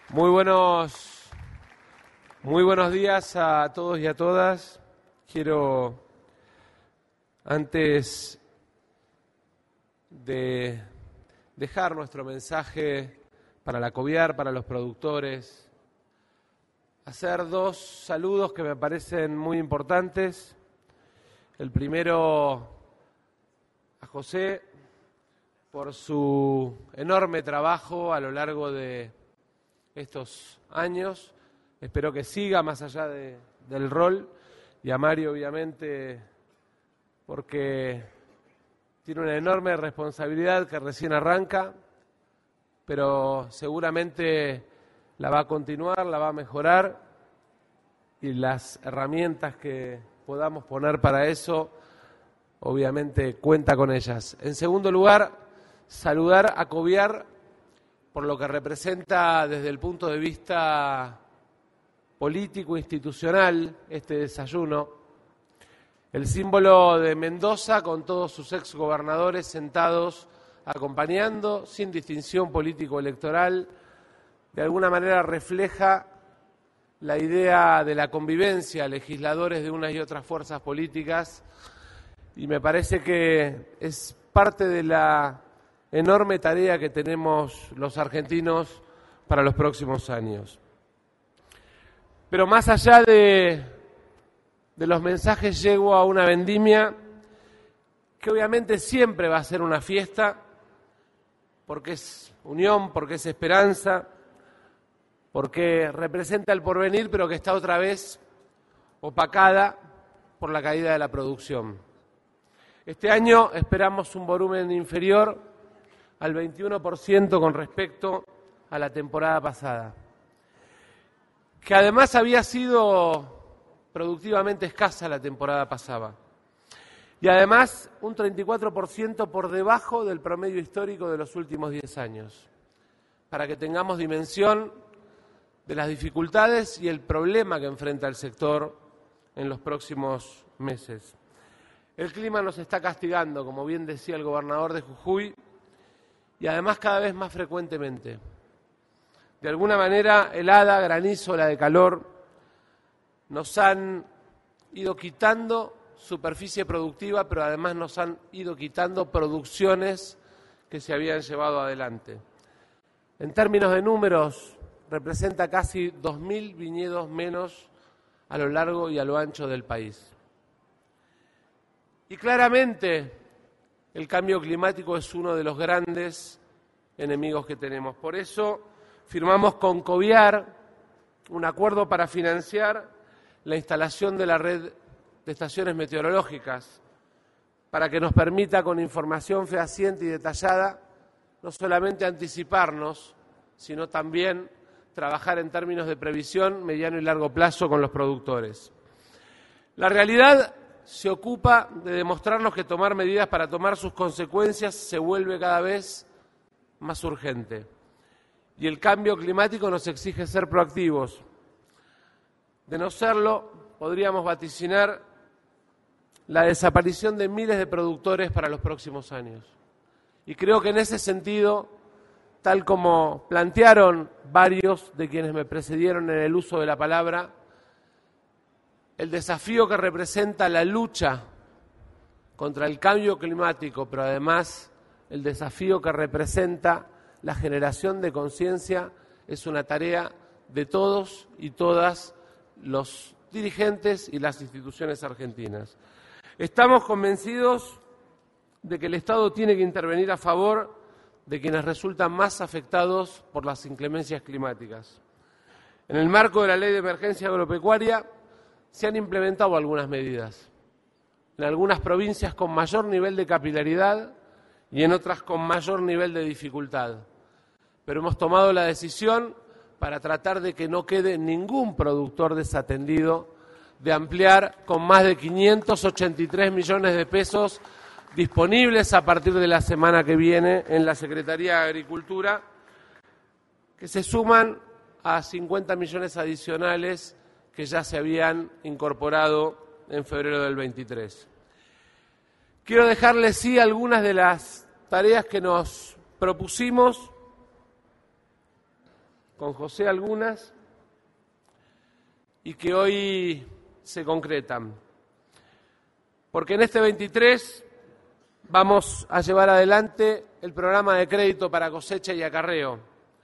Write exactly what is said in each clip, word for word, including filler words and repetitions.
Muy buenos, muy buenos días a todos y a todas. Quiero, antes de dejar nuestro mensaje para la Coviar, para los productores, hacer dos saludos que me parecen muy importantes. El primero a José por su enorme trabajo a lo largo de estos años. Espero que siga más allá de, del rol, y a Mario obviamente porque tiene una enorme responsabilidad que recién arranca, pero seguramente la va a continuar, la va a mejorar, y las herramientas que podamos poner para eso, obviamente cuenta con ellas. En segundo lugar, saludar a Coviar por lo que representa desde el punto de vista político institucional este desayuno, el símbolo de Mendoza con todos sus exgobernadores sentados acompañando sin distinción político-electoral, de alguna manera refleja la idea de la convivencia, legisladores de unas y otras fuerzas políticas, y me parece que es parte de la enorme tarea que tenemos los argentinos para los próximos años. Pero más allá de, de los mensajes, llego a una vendimia que obviamente siempre va a ser una fiesta, porque es unión, porque es esperanza, porque representa el porvenir, pero que está otra vez opacada por la caída de la producción. Este año esperamos un volumen inferior al veintiuno por ciento con respecto a la temporada pasada, que además había sido productivamente escasa la temporada pasada, y además un treinta y cuatro por ciento por debajo del promedio histórico de los últimos diez años, para que tengamos dimensión de las dificultades y el problema que enfrenta el sector en los próximos meses. El clima nos está castigando, como bien decía el gobernador de Jujuy, y además cada vez más frecuentemente. De alguna manera, helada, granizo, ola de calor, nos han ido quitando superficie productiva, pero además nos han ido quitando producciones que se habían llevado adelante. En términos de números, representa casi dos mil viñedos menos a lo largo y a lo ancho del país. Y claramente el cambio climático es uno de los grandes enemigos que tenemos. Por eso firmamos con Coviar un acuerdo para financiar la instalación de la red de estaciones meteorológicas, para que nos permita, con información fehaciente y detallada, no solamente anticiparnos, sino también trabajar en términos de previsión mediano y largo plazo con los productores. La realidad se ocupa de demostrarnos que tomar medidas para tomar sus consecuencias se vuelve cada vez más urgente. Y el cambio climático nos exige ser proactivos. De no serlo, podríamos vaticinar la desaparición de miles de productores para los próximos años. Y creo que en ese sentido, tal como plantearon varios de quienes me precedieron en el uso de la palabra, el desafío que representa la lucha contra el cambio climático, pero además el desafío que representa la generación de conciencia, es una tarea de todos y todas los dirigentes y las instituciones argentinas. Estamos convencidos de que el Estado tiene que intervenir a favor de quienes resultan más afectados por las inclemencias climáticas. En el marco de la Ley de Emergencia Agropecuaria se han implementado algunas medidas, en algunas provincias con mayor nivel de capilaridad y en otras con mayor nivel de dificultad. Pero hemos tomado la decisión, para tratar de que no quede ningún productor desatendido, de ampliar con más de quinientos ochenta y tres millones de pesos disponibles a partir de la semana que viene en la Secretaría de Agricultura, que se suman a cincuenta millones adicionales que ya se habían incorporado en febrero del veintitrés. Quiero dejarles sí algunas de las tareas que nos propusimos con José algunas, y que hoy se concretan. Porque en este veintitrés vamos a llevar adelante el programa de crédito para cosecha y acarreo.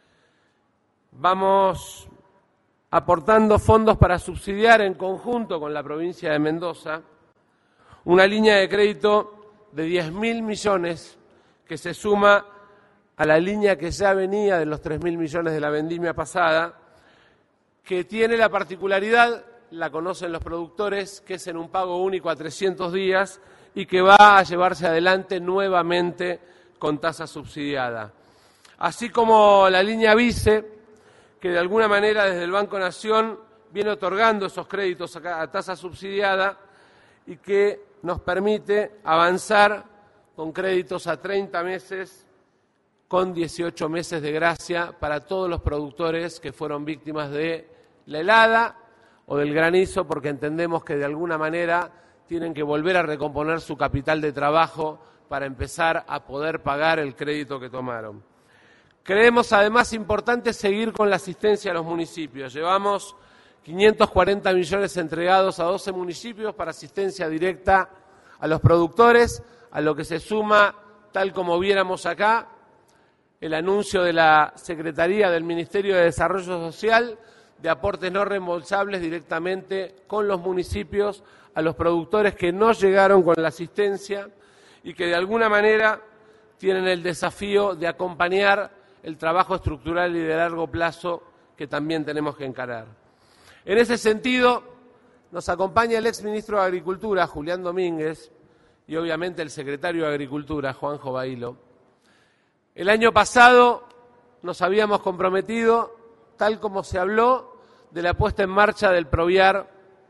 Vamos aportando fondos para subsidiar en conjunto con la provincia de Mendoza una línea de crédito de diez mil millones que se suma a la línea que ya venía de los tres mil millones de la vendimia pasada, que tiene la particularidad, la conocen los productores, que es en un pago único a trescientos días y que va a llevarse adelante nuevamente con tasa subsidiada. Así como la línea Vice, que de alguna manera desde el Banco Nación viene otorgando esos créditos a tasa subsidiada y que nos permite avanzar con créditos a treinta meses con dieciocho meses de gracia para todos los productores que fueron víctimas de la helada o del granizo, porque entendemos que de alguna manera tienen que volver a recomponer su capital de trabajo para empezar a poder pagar el crédito que tomaron. Creemos además importante seguir con la asistencia a los municipios. Llevamos quinientos cuarenta millones entregados a doce municipios para asistencia directa a los productores, a lo que se suma, tal como viéramos acá, el anuncio de la Secretaría del Ministerio de Desarrollo Social de aportes no reembolsables directamente con los municipios a los productores que no llegaron con la asistencia y que de alguna manera tienen el desafío de acompañar el trabajo estructural y de largo plazo que también tenemos que encarar. En ese sentido, nos acompaña el exministro de Agricultura, Julián Domínguez, y obviamente el secretario de Agricultura, Juanjo Bailo. El año pasado nos habíamos comprometido, tal como se habló, de la puesta en marcha del Proviar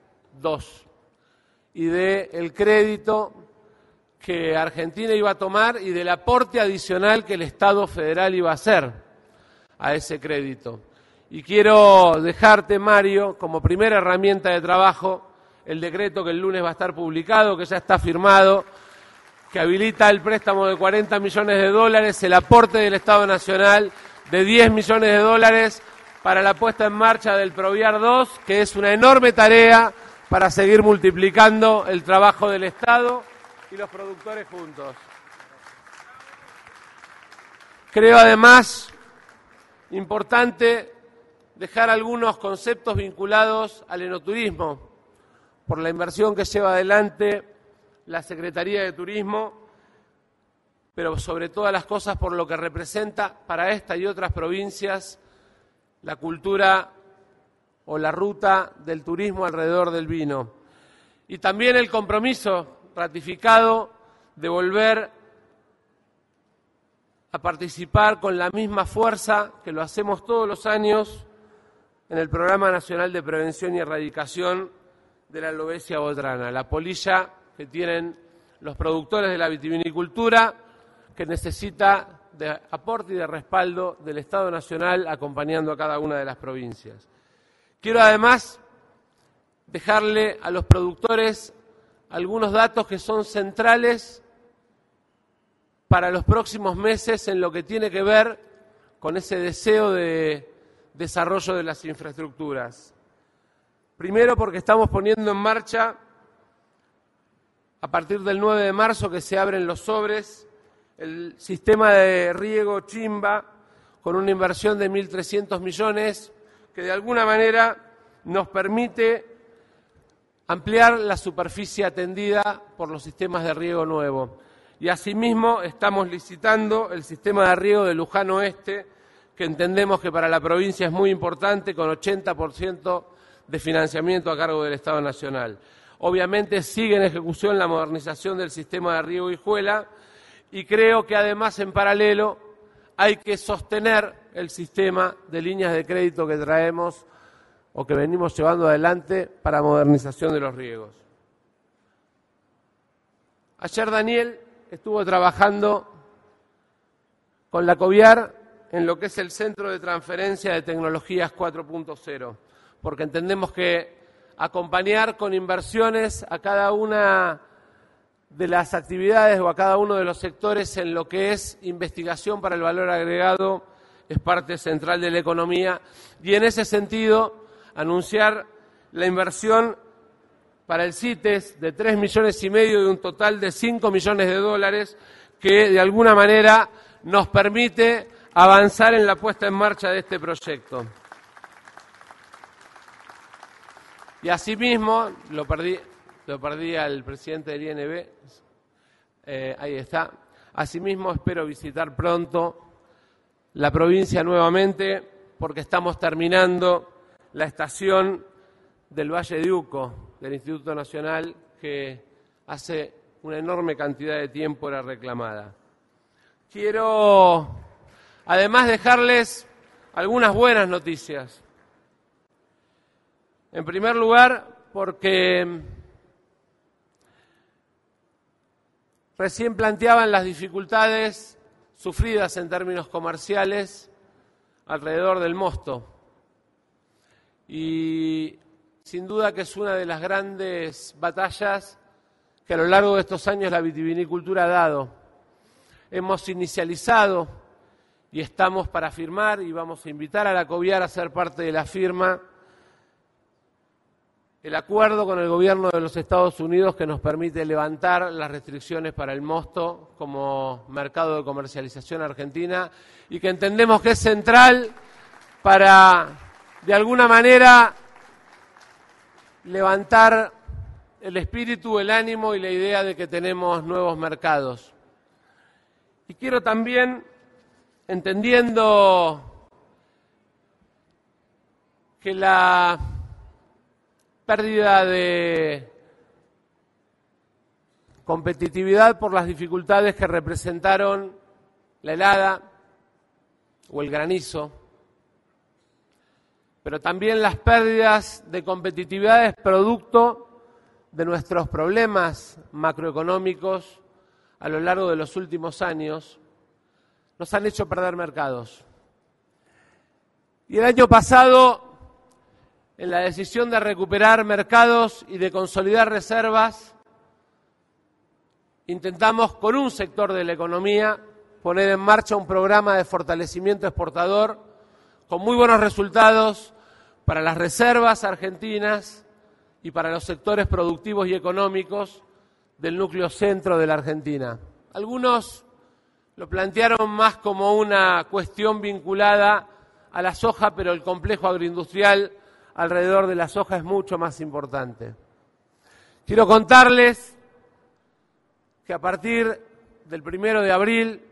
dos y del crédito que Argentina iba a tomar y del aporte adicional que el Estado federal iba a hacer a ese crédito. Y quiero dejarte, Mario, como primera herramienta de trabajo, el decreto que el lunes va a estar publicado, que ya está firmado, que habilita el préstamo de cuarenta millones de dólares, el aporte del Estado Nacional de diez millones de dólares para la puesta en marcha del Proviar dos, que es una enorme tarea para seguir multiplicando el trabajo del Estado y los productores juntos. Creo además importante dejar algunos conceptos vinculados al enoturismo, por la inversión que lleva adelante la Secretaría de Turismo, pero sobre todas las cosas por lo que representa para esta y otras provincias la cultura o la ruta del turismo alrededor del vino. Y también el compromiso ratificado de volver a participar con la misma fuerza que lo hacemos todos los años en el Programa Nacional de Prevención y Erradicación de la alopecia botrana, la polilla que tienen los productores de la vitivinicultura, que necesita de aporte y de respaldo del Estado Nacional acompañando a cada una de las provincias. Quiero además dejarle a los productores algunos datos que son centrales para los próximos meses en lo que tiene que ver con ese deseo de desarrollo de las infraestructuras. Primero, porque estamos poniendo en marcha, a partir del nueve de marzo, que se abren los sobres, el sistema de riego Chimba, con una inversión de mil trescientos millones, que de alguna manera nos permite ampliar la superficie atendida por los sistemas de riego nuevo. Y asimismo estamos licitando el sistema de riego de Luján Oeste, que entendemos que para la provincia es muy importante, con ochenta por ciento de financiamiento a cargo del Estado Nacional. Obviamente sigue en ejecución la modernización del sistema de riego Hijuela y creo que además en paralelo hay que sostener el sistema de líneas de crédito que traemos o que venimos llevando adelante para modernización de los riegos. Ayer Daniel estuvo trabajando con la COVIAR en lo que es el Centro de Transferencia de Tecnologías cuatro punto cero, porque entendemos que acompañar con inversiones a cada una de las actividades o a cada uno de los sectores en lo que es investigación para el valor agregado es parte central de la economía, y en ese sentido anunciar la inversión para el CITES de tres millones y medio de un total de cinco millones de dólares que de alguna manera nos permite avanzar en la puesta en marcha de este proyecto. Y asimismo, lo perdí, lo perdí al presidente del I N B, eh, ahí está, asimismo espero visitar pronto la provincia nuevamente porque estamos terminando la estación del Valle de Uco, del Instituto Nacional, que hace una enorme cantidad de tiempo era reclamada. Quiero, además, dejarles algunas buenas noticias. En primer lugar, porque recién planteaban las dificultades sufridas en términos comerciales alrededor del mosto. Y sin duda que es una de las grandes batallas que a lo largo de estos años la vitivinicultura ha dado. Hemos inicializado y estamos para firmar y vamos a invitar a la COVIAR a ser parte de la firma el acuerdo con el gobierno de los Estados Unidos que nos permite levantar las restricciones para el mosto como mercado de comercialización argentina y que entendemos que es central para, de alguna manera, levantar el espíritu, el ánimo y la idea de que tenemos nuevos mercados. Y quiero también, entendiendo que la pérdida de competitividad por las dificultades que representaron la helada o el granizo, pero también las pérdidas de competitividad es producto de nuestros problemas macroeconómicos a lo largo de los últimos años, nos han hecho perder mercados. Y el año pasado, en la decisión de recuperar mercados y de consolidar reservas, intentamos con un sector de la economía poner en marcha un programa de fortalecimiento exportador con muy buenos resultados para las reservas argentinas y para los sectores productivos y económicos del núcleo centro de la Argentina. Algunos lo plantearon más como una cuestión vinculada a la soja, pero el complejo agroindustrial alrededor de la soja es mucho más importante. Quiero contarles que a partir del primero de abril,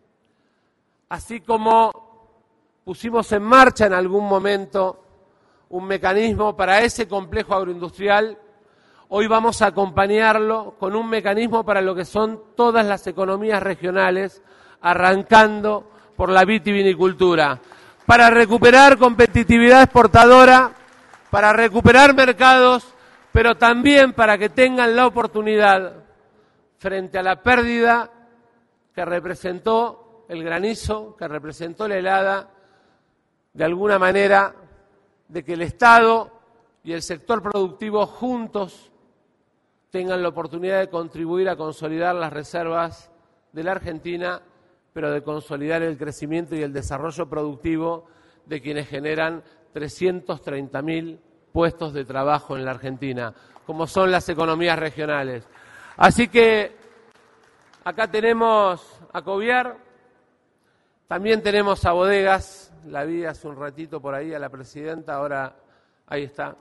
así como pusimos en marcha en algún momento un mecanismo para ese complejo agroindustrial, hoy vamos a acompañarlo con un mecanismo para lo que son todas las economías regionales, arrancando por la vitivinicultura, para recuperar competitividad exportadora, para recuperar mercados, pero también para que tengan la oportunidad, frente a la pérdida que representó el granizo, que representó la helada, de alguna manera, de que el Estado y el sector productivo juntos tengan la oportunidad de contribuir a consolidar las reservas de la Argentina, pero de consolidar el crecimiento y el desarrollo productivo de quienes generan trescientos treinta mil puestos de trabajo en la Argentina, como son las economías regionales. Así que acá tenemos a COVIAR, también tenemos a Bodegas, la vi hace un ratito por ahí a la presidenta, ahora ahí está.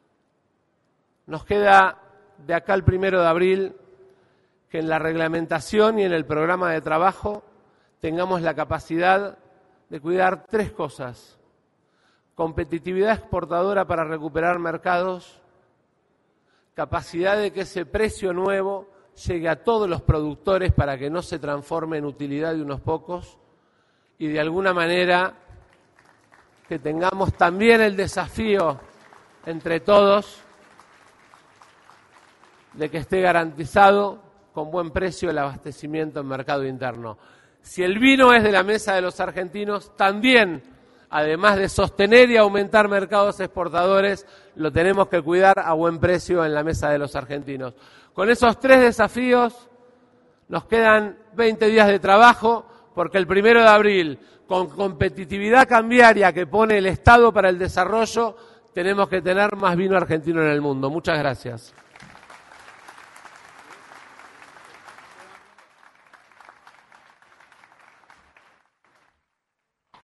Nos queda de acá al primero de abril que en la reglamentación y en el programa de trabajo tengamos la capacidad de cuidar tres cosas: competitividad exportadora para recuperar mercados, capacidad de que ese precio nuevo llegue a todos los productores para que no se transforme en utilidad de unos pocos, y de alguna manera que tengamos también el desafío entre todos de que esté garantizado con buen precio el abastecimiento en mercado interno. Si el vino es de la mesa de los argentinos, también, además de sostener y aumentar mercados exportadores, lo tenemos que cuidar a buen precio en la mesa de los argentinos. Con esos tres desafíos nos quedan veinte días de trabajo, porque el primero de abril, con competitividad cambiaria que pone el Estado para el desarrollo, tenemos que tener más vino argentino en el mundo. Muchas gracias.